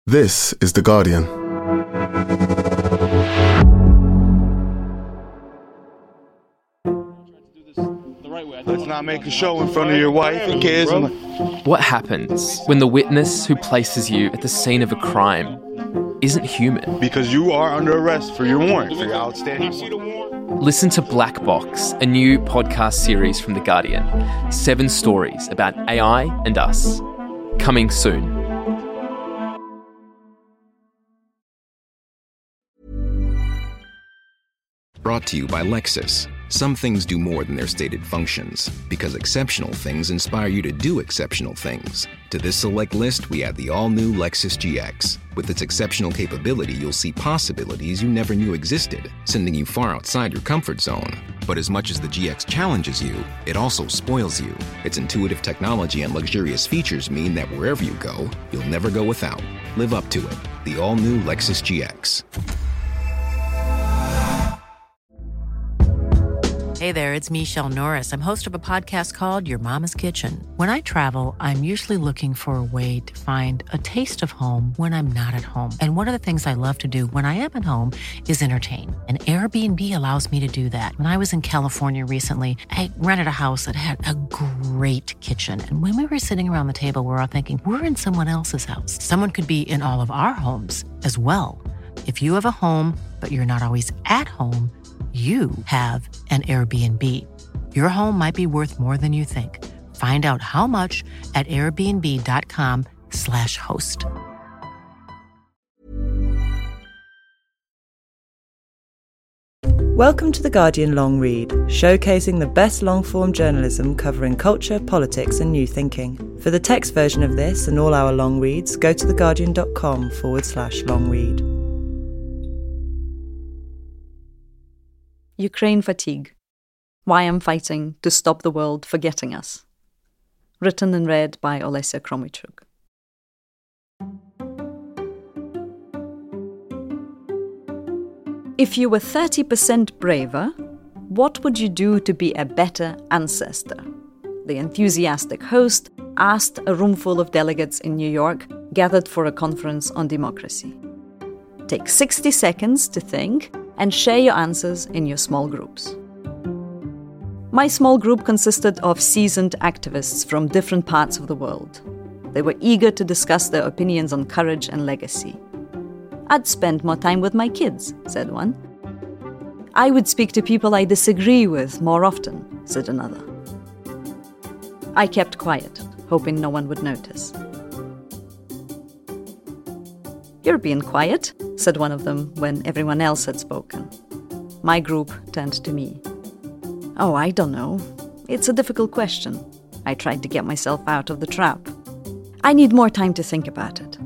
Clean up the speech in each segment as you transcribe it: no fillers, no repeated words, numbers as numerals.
This is The Guardian. Let's not make a show in front of your wife and kids. What happens when the witness who places you at the scene of a crime isn't human? Because you are under arrest for your warrant, for your outstanding warrant. Listen to Black Box, a new podcast series from The Guardian. 7 stories about AI and us. Coming soon. Brought to you by Lexus. Some things do more than their stated functions, because exceptional things inspire you to do exceptional things. To this select list, we add the all-new Lexus GX. With its exceptional capability, you'll see possibilities you never knew existed, sending you far outside your comfort zone. But as much as the GX challenges you, it also spoils you. Its intuitive technology and luxurious features mean that wherever you go, you'll never go without. Live up to it. The all-new Lexus GX. Hey there, it's Michelle Norris. I'm host of a podcast called Your Mama's Kitchen. When I travel, I'm usually looking for a way to find a taste of home when I'm not at home. And one of the things I love to do when I am at home is entertain. And Airbnb allows me to do that. When I was in California recently, I rented a house that had a great kitchen. And when we were sitting around the table, we're all thinking, we're in someone else's house. Someone could be in all of our homes as well. If you have a home, but you're not always at home, you have an Airbnb. Your home might be worth more than you think. Find out how much at airbnb.com/host. Welcome to The Guardian Long Read, showcasing the best long-form journalism covering culture, politics and new thinking. For the text version of this and all our long reads, go to theguardian.com/long read. Ukraine Fatigue. Why I'm Fighting to Stop the World Forgetting Us. Written and read by Olesya Kromychuk. If you were 30% braver, what would you do to be a better ancestor? The enthusiastic host asked a roomful of delegates in New York gathered for a conference on democracy. Take 60 seconds to think and share your answers in your small groups. My small group consisted of seasoned activists from different parts of the world. They were eager to discuss their opinions on courage and legacy. I'd spend more time with my kids, said one. I would speak to people I disagree with more often, said another. I kept quiet, hoping no one would notice. You're being quiet, said one of them when everyone else had spoken. My group turned to me. Oh, I don't know. It's a difficult question. I tried to get myself out of the trap. I need more time to think about it.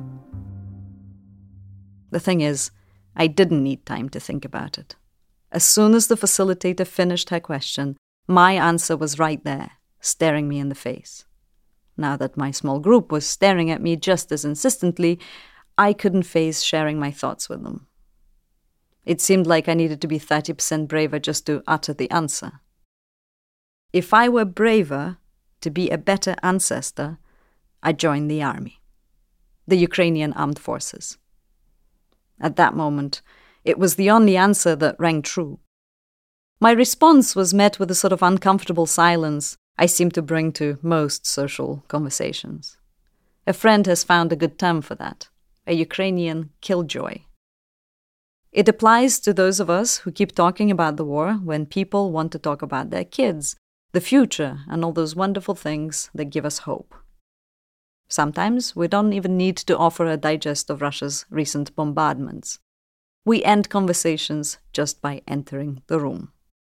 The thing is, I didn't need time to think about it. As soon as the facilitator finished her question, my answer was right there, staring me in the face. Now that my small group was staring at me just as insistently, I couldn't face sharing my thoughts with them. It seemed like I needed to be 30% braver just to utter the answer. If I were braver to be a better ancestor, I'd join the army, the Ukrainian armed forces. At that moment, it was the only answer that rang true. My response was met with a sort of uncomfortable silence I seem to bring to most social conversations. A friend has found a good term for that. A Ukrainian killjoy. It applies to those of us who keep talking about the war when people want to talk about their kids, the future, and all those wonderful things that give us hope. Sometimes we don't even need to offer a digest of Russia's recent bombardments. We end conversations just by entering the room.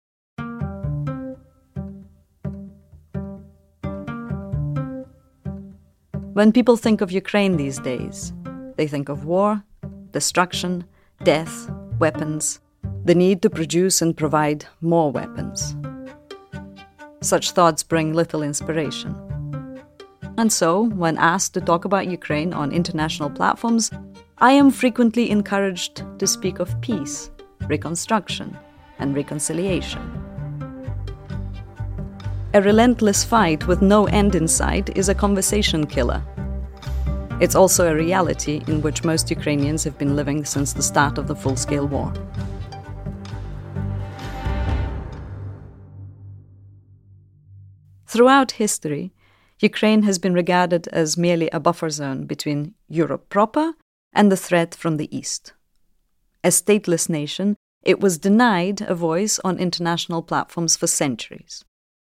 When people think of Ukraine these days, they think of war, destruction, death, weapons, the need to produce and provide more weapons. Such thoughts bring little inspiration. And so, when asked to talk about Ukraine on international platforms, I am frequently encouraged to speak of peace, reconstruction, and reconciliation. A relentless fight with no end in sight is a conversation killer. It's also a reality in which most Ukrainians have been living since the start of the full-scale war. Throughout history, Ukraine has been regarded as merely a buffer zone between Europe proper and the threat from the East. A stateless nation, it was denied a voice on international platforms for centuries.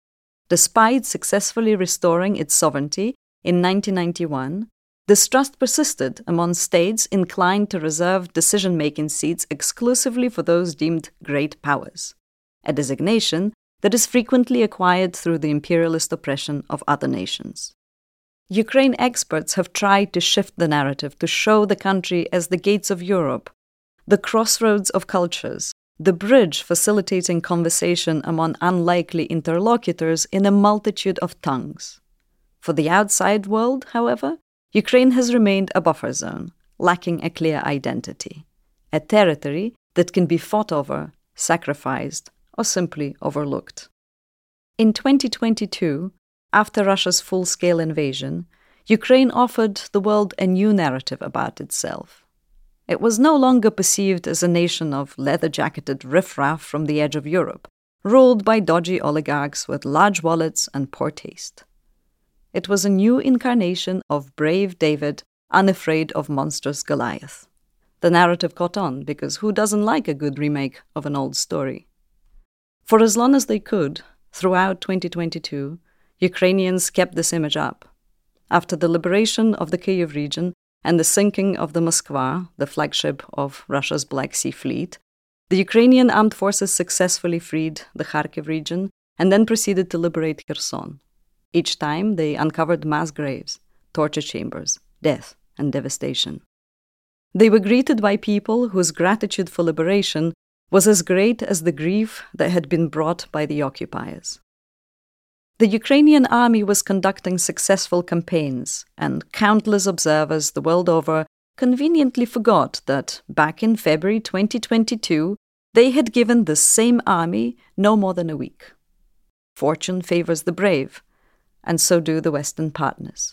Despite successfully restoring its sovereignty in 1991, distrust persisted among states inclined to reserve decision-making seats exclusively for those deemed great powers, a designation that is frequently acquired through the imperialist oppression of other nations. Ukraine experts have tried to shift the narrative to show the country as the gates of Europe, the crossroads of cultures, the bridge facilitating conversation among unlikely interlocutors in a multitude of tongues. For the outside world, however, Ukraine has remained a buffer zone, lacking a clear identity, a territory that can be fought over, sacrificed, or simply overlooked. In 2022, after Russia's full-scale invasion, Ukraine offered the world a new narrative about itself. It was no longer perceived as a nation of leather-jacketed riffraff from the edge of Europe, ruled by dodgy oligarchs with large wallets and poor taste. It was a new incarnation of brave David, unafraid of monstrous Goliath. The narrative caught on because who doesn't like a good remake of an old story? For as long as they could, throughout 2022, Ukrainians kept this image up. After the liberation of the Kyiv region and the sinking of the Moskva, the flagship of Russia's Black Sea Fleet, the Ukrainian armed forces successfully freed the Kharkiv region and then proceeded to liberate Kherson. Each time, they uncovered mass graves, torture chambers, death, and devastation. They were greeted by people whose gratitude for liberation was as great as the grief that had been brought by the occupiers. The Ukrainian army was conducting successful campaigns, and countless observers the world over conveniently forgot that back in February 2022, they had given the same army no more than a week. Fortune favors the brave, and so do the Western partners.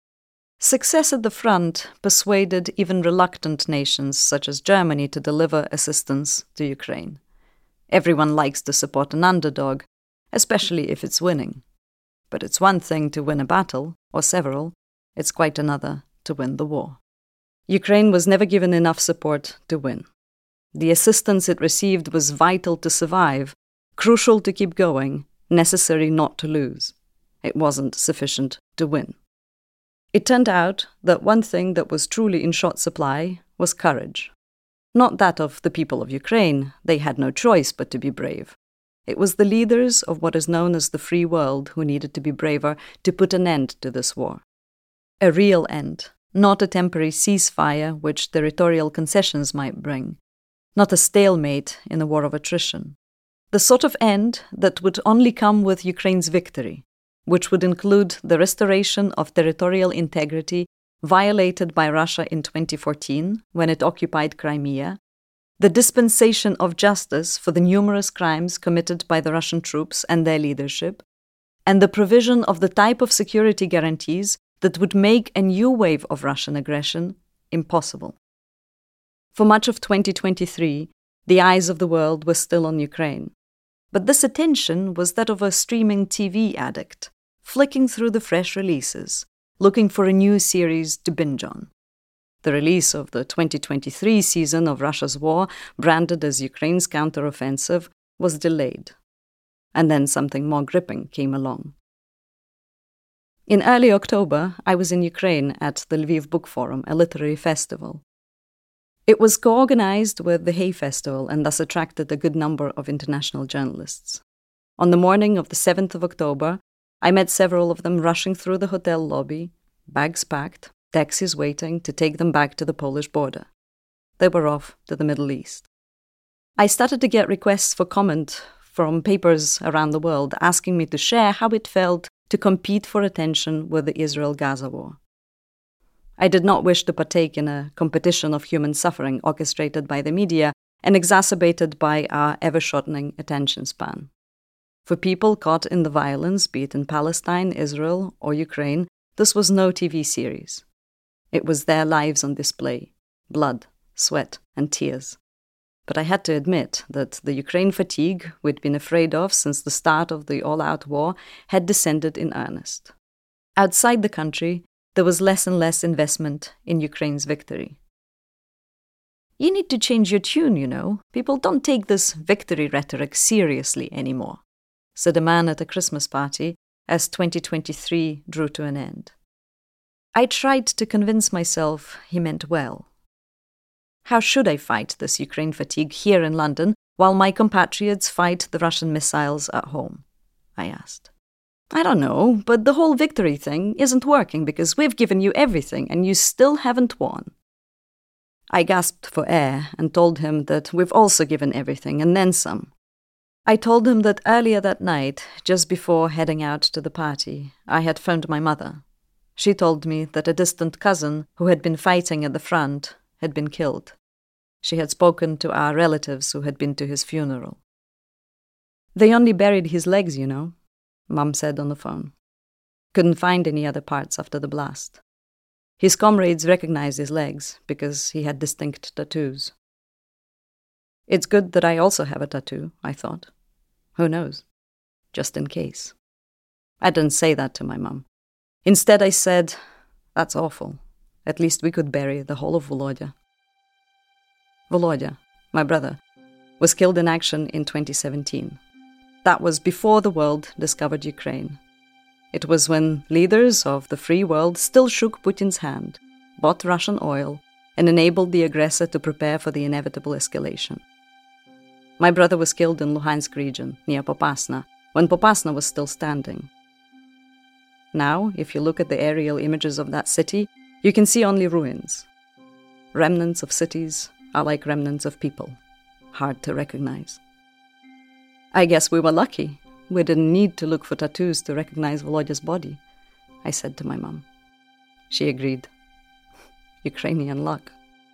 Success at the front persuaded even reluctant nations such as Germany to deliver assistance to Ukraine. Everyone likes to support an underdog, especially if it's winning. But it's one thing to win a battle, or several, it's quite another to win the war. Ukraine was never given enough support to win. The assistance it received was vital to survive, crucial to keep going, necessary not to lose. It wasn't sufficient to win. It turned out that one thing that was truly in short supply was courage. Not that of the people of Ukraine, they had no choice but to be brave. It was the leaders of what is known as the free world who needed to be braver to put an end to this war. A real end, not a temporary ceasefire which territorial concessions might bring, not a stalemate in a war of attrition. The sort of end that would only come with Ukraine's victory, which would include the restoration of territorial integrity violated by Russia in 2014 when it occupied Crimea, the dispensation of justice for the numerous crimes committed by the Russian troops and their leadership, and the provision of the type of security guarantees that would make a new wave of Russian aggression impossible. For much of 2023, the eyes of the world were still on Ukraine. But this attention was that of a streaming TV addict, flicking through the fresh releases, looking for a new series to binge on. The release of the 2023 season of Russia's war, branded as Ukraine's counteroffensive, was delayed. And then something more gripping came along. In early October, I was in Ukraine at the Lviv Book Forum, a literary festival. It was co-organized with the Hay Festival and thus attracted a good number of international journalists. On the morning of the 7th of October, I met several of them rushing through the hotel lobby, bags packed, taxis waiting to take them back to the Polish border. They were off to the Middle East. I started to get requests for comment from papers around the world asking me to share how it felt to compete for attention with the Israel-Gaza war. I did not wish to partake in a competition of human suffering orchestrated by the media and exacerbated by our ever-shortening attention span. For people caught in the violence, be it in Palestine, Israel, or Ukraine, this was no TV series. It was their lives on display, blood, sweat, and tears. But I had to admit that the Ukraine fatigue we'd been afraid of since the start of the all-out war had descended in earnest. Outside the country, there was less and less investment in Ukraine's victory. You need to change your tune, you know. People don't take this victory rhetoric seriously anymore, said a man at a Christmas party as 2023 drew to an end. I tried to convince myself he meant well. How should I fight this Ukraine fatigue here in London while my compatriots fight the Russian missiles at home? I asked. I don't know, but the whole victory thing isn't working because we've given you everything and you still haven't won. I gasped for air and told him that we've also given everything and then some. I told him that earlier that night, just before heading out to the party, I had phoned my mother. She told me that a distant cousin who had been fighting at the front had been killed. She had spoken to our relatives who had been to his funeral. They only buried his legs, you know, Mum said on the phone. Couldn't find any other parts after the blast. His comrades recognized his legs because he had distinct tattoos. It's good that I also have a tattoo, I thought. Who knows? Just in case. I didn't say that to my mum. Instead I said, that's awful. At least we could bury the whole of Volodya. Volodya, my brother, was killed in action in 2017. That was before the world discovered Ukraine. It was when leaders of the free world still shook Putin's hand, bought Russian oil, and enabled the aggressor to prepare for the inevitable escalation. My brother was killed in Luhansk region, near Popasna, when Popasna was still standing. Now, if you look at the aerial images of that city, you can see only ruins. Remnants of cities are like remnants of people, hard to recognize. I guess we were lucky. We didn't need to look for tattoos to recognize Volodya's body, I said to my mum. She agreed. Ukrainian luck.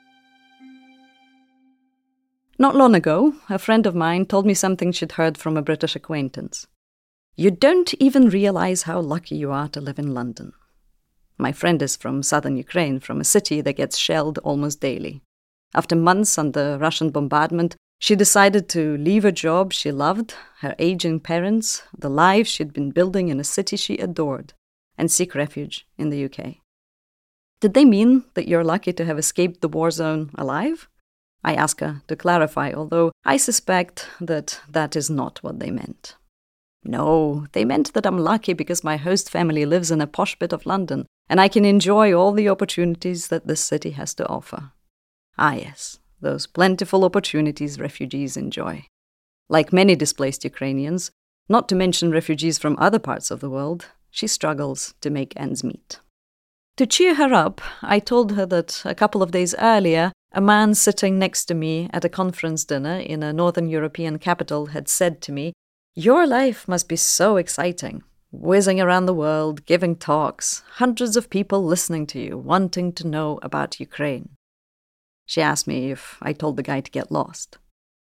Not long ago, a friend of mine told me something she'd heard from a British acquaintance. You don't even realize how lucky you are to live in London. My friend is from southern Ukraine, from a city that gets shelled almost daily. After months under Russian bombardment, she decided to leave a job she loved, her aging parents, the life she'd been building in a city she adored, and seek refuge in the UK. Did they mean that you're lucky to have escaped the war zone alive? I asked her to clarify, although I suspect that that is not what they meant. No, they meant that I'm lucky because my host family lives in a posh bit of London, and I can enjoy all the opportunities that this city has to offer. Ah yes, those plentiful opportunities refugees enjoy. Like many displaced Ukrainians, not to mention refugees from other parts of the world, she struggles to make ends meet. To cheer her up, I told her that a couple of days earlier, a man sitting next to me at a conference dinner in a Northern European capital had said to me, "Your life must be so exciting, whizzing around the world, giving talks, hundreds of people listening to you, wanting to know about Ukraine." She asked me if I told the guy to get lost.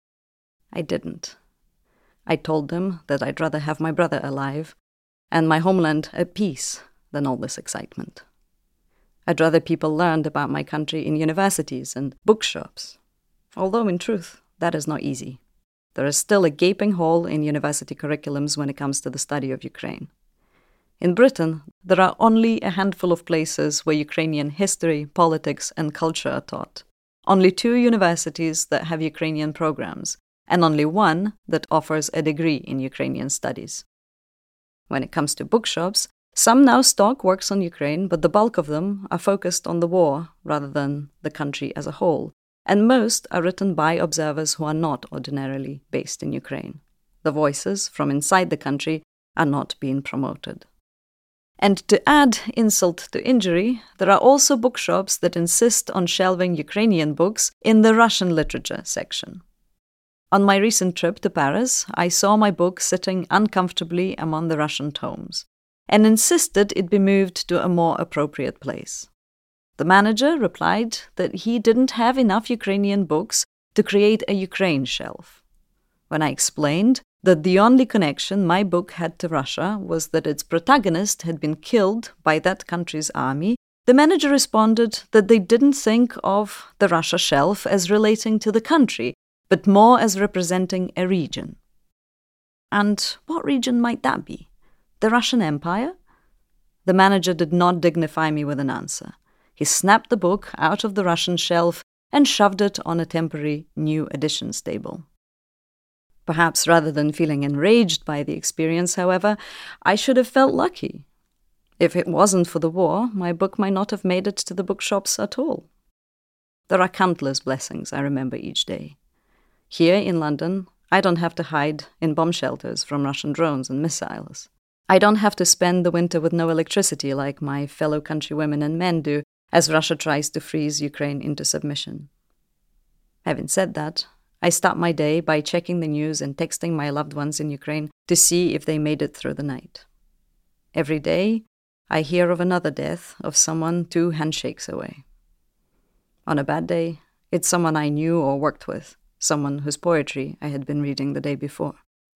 I didn't. I told him that I'd rather have my brother alive and my homeland at peace than all this excitement. I'd rather people learned about my country in universities and bookshops, although in truth, that is not easy. There is still a gaping hole in university curriculums when it comes to the study of Ukraine. In Britain, there are only a handful of places where Ukrainian history, politics, and culture are taught. Only 2 universities that have Ukrainian programs, and only 1 that offers a degree in Ukrainian studies. When it comes to bookshops, some now stock works on Ukraine, but the bulk of them are focused on the war rather than the country as a whole, and most are written by observers who are not ordinarily based in Ukraine. The voices from inside the country are not being promoted. And to add insult to injury, there are also bookshops that insist on shelving Ukrainian books in the Russian literature section. On my recent trip to Paris, I saw my book sitting uncomfortably among the Russian tomes, and insisted it be moved to a more appropriate place. The manager replied that he didn't have enough Ukrainian books to create a Ukraine shelf. When I explained that the only connection my book had to Russia was that its protagonist had been killed by that country's army The manager responded that they didn't think of the Russia shelf as relating to the country, but more as representing a region. And what region might that be? The Russian Empire? The manager did not dignify me with an answer. He snapped the book out of the Russian shelf and shoved it on a temporary new editions table. Perhaps rather than feeling enraged by the experience, however, I should have felt lucky. If it wasn't for the war, my book might not have made it to the bookshops at all. There are countless blessings I remember each day. Here in London, I don't have to hide in bomb shelters from Russian drones and missiles. I don't have to spend the winter with no electricity like my fellow countrywomen and men do as Russia tries to freeze Ukraine into submission. Having said that, I start my day by checking the news and texting my loved ones in Ukraine to see if they made it through the night. Every day, I hear of another death of someone 2 handshakes away. On a bad day, it's someone I knew or worked with, someone whose poetry I had been reading the day before.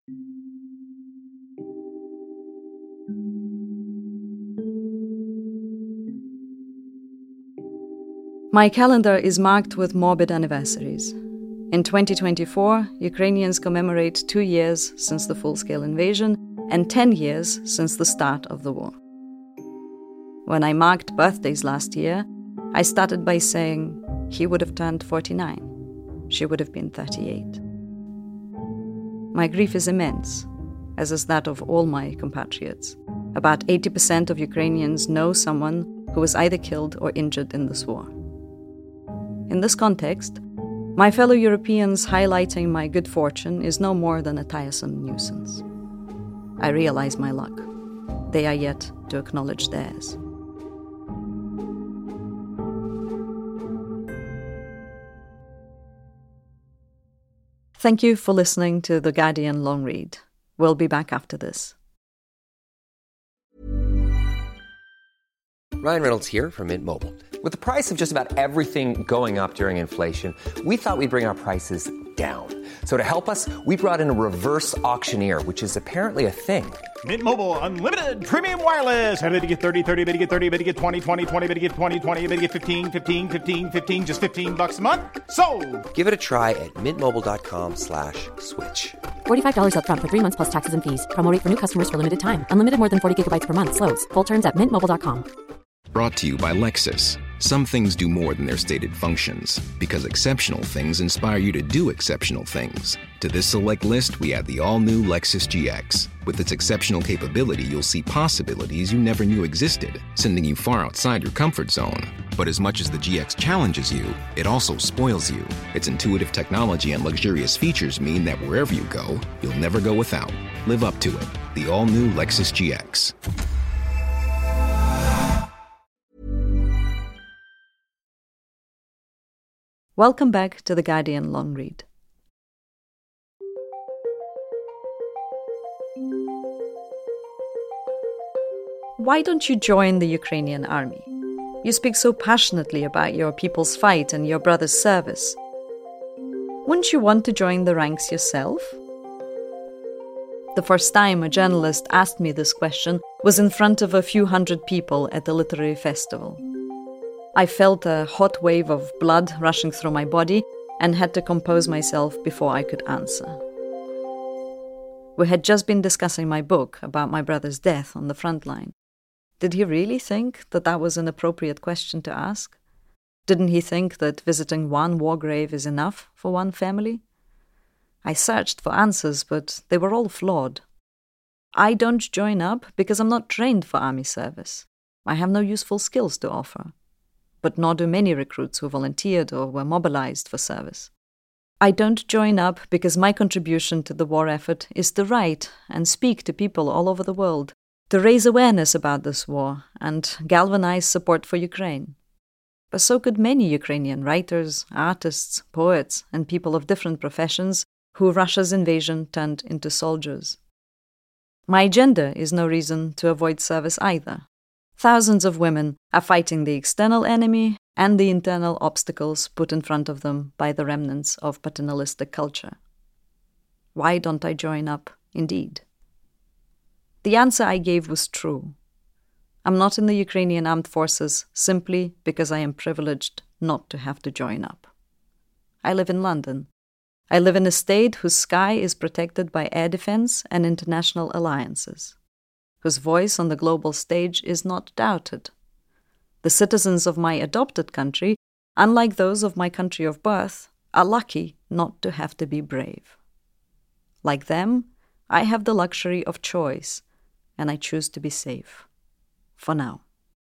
My calendar is marked with morbid anniversaries. In 2024, Ukrainians commemorate 2 years since the full-scale invasion and 10 years since the start of the war. When I marked birthdays last year, I started by saying he would have turned 49. She would have been 38. My grief is immense, as is that of all my compatriots. About 80% of Ukrainians know someone who was either killed or injured in this war. In this context, my fellow Europeans highlighting my good fortune is no more than a tiresome nuisance. I realize my luck. They are yet to acknowledge theirs. Thank you for listening to The Guardian Long Read. We'll be back after this. Ryan Reynolds here from Mint Mobile. With the price of just about everything going up during inflation, we thought we'd bring our prices down. So to help us, we brought in a reverse auctioneer, which is apparently a thing. Mint Mobile Unlimited Premium Wireless. How to get 30, 30, bit to get 30, bit to get 20, 20, 20, bit to get 20, 20, bit to get 15, 15, 15, 15, just $15 a month? Sold! Give it a try at mintmobile.com/switch. $45 up front for 3 months plus taxes and fees. Promo rate for new customers for limited time. Unlimited more than 40 gigabytes per month. Slows full terms at mintmobile.com. Brought to you by Lexus. Some things do more than their stated functions, because exceptional things inspire you to do exceptional things. To this select list, we add the all-new Lexus GX. With its exceptional capability, you'll see possibilities you never knew existed, sending you far outside your comfort zone. But as much as the GX challenges you, it also spoils you. Its intuitive technology and luxurious features mean that wherever you go, you'll never go without. Live up to it. The all-new Lexus GX. Welcome back to The Guardian Long Read. Why don't you join the Ukrainian army? You speak so passionately about your people's fight and your brother's service. Wouldn't you want to join the ranks yourself? The first time a journalist asked me this question was in front of a few hundred people at a literary festival. I felt a hot wave of blood rushing through my body and had to compose myself before I could answer. We had just been discussing my book about my brother's death on the front line. Did he really think that that was an appropriate question to ask? Didn't he think that visiting one war grave is enough for one family? I searched for answers, but they were all flawed. I don't join up because I'm not trained for army service. I have no useful skills to offer. But nor do many recruits who volunteered or were mobilized for service. I don't join up because my contribution to the war effort is to write and speak to people all over the world, to raise awareness about this war and galvanize support for Ukraine. But so could many Ukrainian writers, artists, poets, and people of different professions who Russia's invasion turned into soldiers. My gender is no reason to avoid service either. Thousands of women are fighting the external enemy and the internal obstacles put in front of them by the remnants of paternalistic culture. Why don't I join up, indeed? The answer I gave was true. I'm not in the Ukrainian armed forces simply because I am privileged not to have to join up. I live in London. I live in a state whose sky is protected by air defense and international alliances, whose voice on the global stage is not doubted. The citizens of my adopted country, unlike those of my country of birth, are lucky not to have to be brave. Like them, I have the luxury of choice, and I choose to be safe. For now.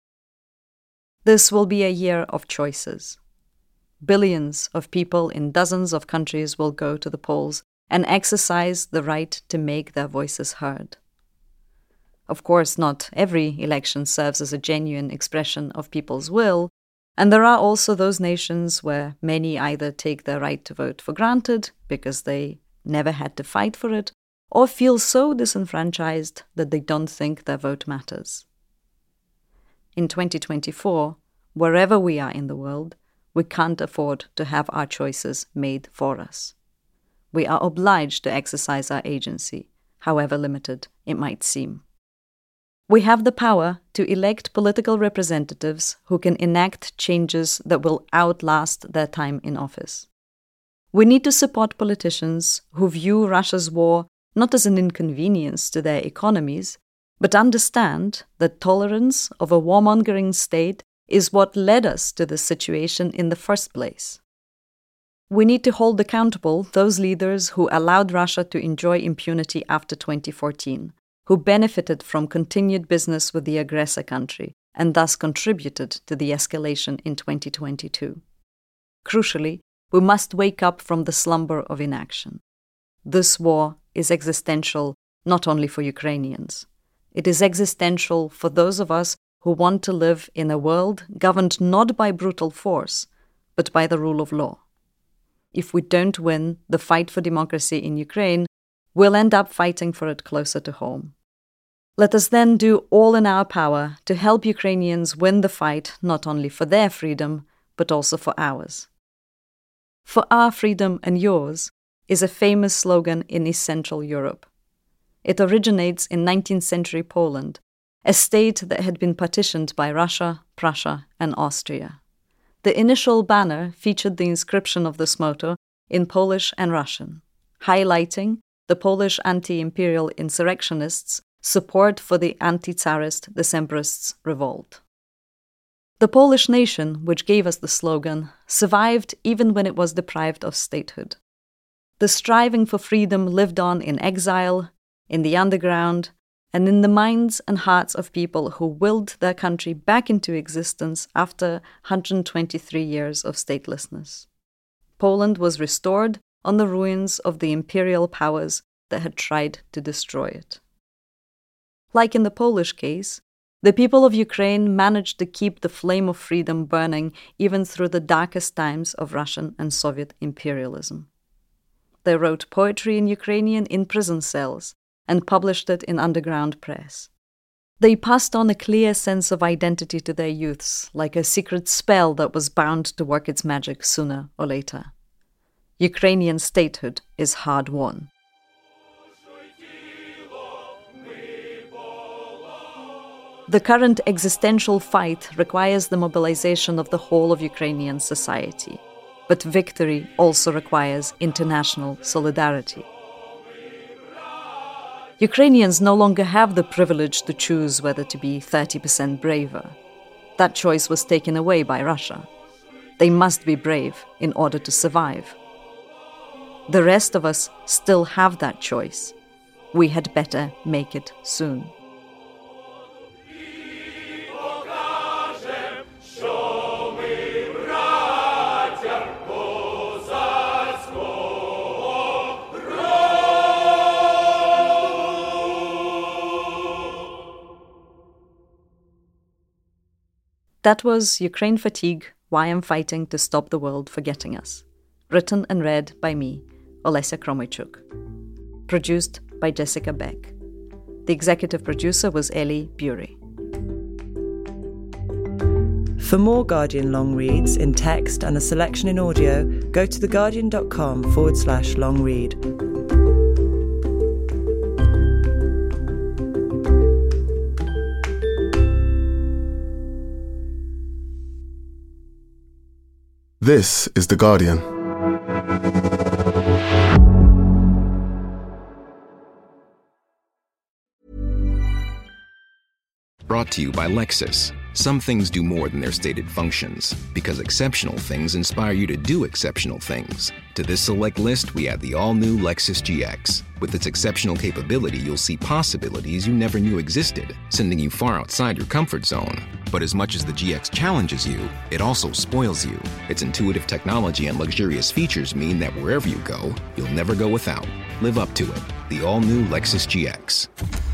This will be a year of choices. Billions of people in dozens of countries will go to the polls and exercise the right to make their voices heard. Of course, not every election serves as a genuine expression of people's will, and there are also those nations where many either take their right to vote for granted because they never had to fight for it, or feel so disenfranchised that they don't think their vote matters. In 2024, wherever we are in the world, we can't afford to have our choices made for us. We are obliged to exercise our agency, however limited it might seem. We have the power to elect political representatives who can enact changes that will outlast their time in office. We need to support politicians who view Russia's war not as an inconvenience to their economies, but understand that tolerance of a warmongering state is what led us to this situation in the first place. We need to hold accountable those leaders who allowed Russia to enjoy impunity after 2014, who benefited from continued business with the aggressor country and thus contributed to the escalation in 2022. Crucially, we must wake up from the slumber of inaction. This war is existential not only for Ukrainians. It is existential for those of us who want to live in a world governed not by brutal force, but by the rule of law. If we don't win the fight for democracy in Ukraine, we'll end up fighting for it closer to home. Let us then do all in our power to help Ukrainians win the fight not only for their freedom, but also for ours. For our freedom and yours is a famous slogan in East Central Europe. It originates in 19th century Poland, a state that had been partitioned by Russia, Prussia, and Austria. The initial banner featured the inscription of this motto in Polish and Russian, highlighting the Polish anti-imperial insurrectionists' support for the anti-Tsarist Decembrists' revolt. The Polish nation, which gave us the slogan, survived even when it was deprived of statehood. The striving for freedom lived on in exile, in the underground, and in the minds and hearts of people who willed their country back into existence after 123 years of statelessness. Poland was restored on the ruins of the imperial powers that had tried to destroy it. Like in the Polish case, the people of Ukraine managed to keep the flame of freedom burning even through the darkest times of Russian and Soviet imperialism. They wrote poetry in Ukrainian in prison cells and published it in underground press. They passed on a clear sense of identity to their youths, like a secret spell that was bound to work its magic sooner or later. Ukrainian statehood is hard-won. The current existential fight requires the mobilization of the whole of Ukrainian society, but victory also requires international solidarity. Ukrainians no longer have the privilege to choose whether to be 30% braver. That choice was taken away by Russia. They must be brave in order to survive. The rest of us still have that choice. We had better make it soon. That was Ukraine Fatigue, Why I'm Fighting to Stop the World Forgetting Us. Written and read by me, Olesya Kromychuk. Produced by Jessica Beck. The executive producer was Ellie Bury. For more Guardian long reads in text and a selection in audio, go to theguardian.com/long read. This is The Guardian. Brought to you by Lexus. Some things do more than their stated functions, because exceptional things inspire you to do exceptional things. To this select list, we add the all-new Lexus GX. With its exceptional capability, you'll see possibilities you never knew existed, sending you far outside your comfort zone. But as much as the GX challenges you, it also spoils you. Its intuitive technology and luxurious features mean that wherever you go, you'll never go without. Live up to it. The all-new Lexus GX.